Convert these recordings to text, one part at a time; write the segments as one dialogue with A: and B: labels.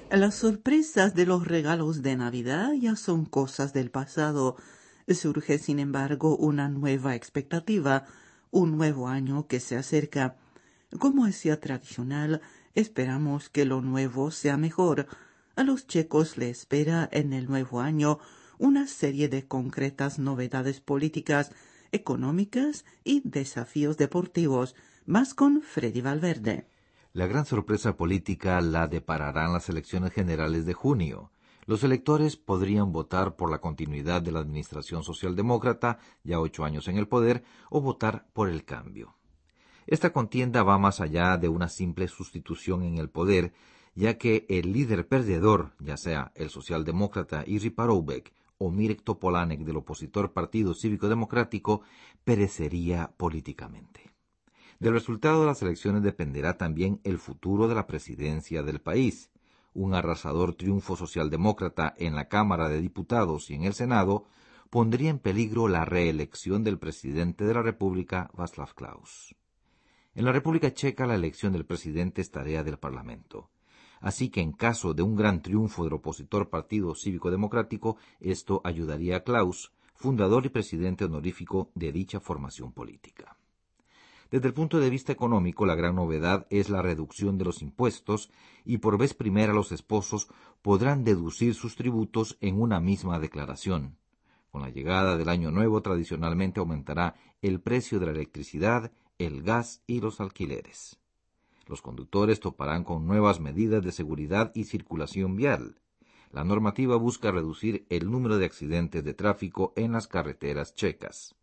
A: Las sorpresas de los regalos de Navidad ya son cosas del pasado. Surge, sin embargo, una nueva expectativa, un nuevo año que se acerca. Como decía tradicional, esperamos que lo nuevo sea mejor. A los checos le espera en el nuevo año una serie de concretas novedades políticas, económicas y desafíos deportivos, más con Freddy Valverde.
B: La gran sorpresa política la depararán las elecciones generales de junio. Los electores podrían votar por la continuidad de la administración socialdemócrata, ya 8 años en el poder, o votar por el cambio. Esta contienda va más allá de una simple sustitución en el poder, ya que el líder perdedor, ya sea el socialdemócrata Iri Paroubek o Mirek Topolánek del opositor Partido Cívico Democrático, perecería políticamente. Del resultado de las elecciones dependerá también el futuro de la presidencia del país. Un arrasador triunfo socialdemócrata en la Cámara de Diputados y en el Senado pondría en peligro la reelección del presidente de la República, Václav Klaus. En la República Checa la elección del presidente es tarea del Parlamento. Así que en caso de un gran triunfo del opositor Partido Cívico Democrático, esto ayudaría a Klaus, fundador y presidente honorífico de dicha formación política. Desde el punto de vista económico, la gran novedad es la reducción de los impuestos y por vez primera los esposos podrán deducir sus tributos en una misma declaración. Con la llegada del Año Nuevo tradicionalmente aumentará el precio de la electricidad, el gas y los alquileres. Los conductores toparán con nuevas medidas de seguridad y circulación vial. La normativa busca reducir el número de accidentes de tráfico en las carreteras checas.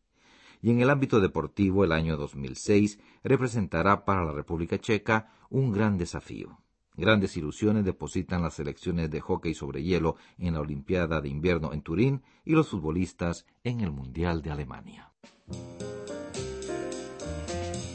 B: Y en el ámbito deportivo, el año 2006 representará para la República Checa un gran desafío. Grandes ilusiones depositan las selecciones de hóquey sobre hielo en la Olimpiada de Invierno en Turín y los futbolistas en el Mundial de Alemania.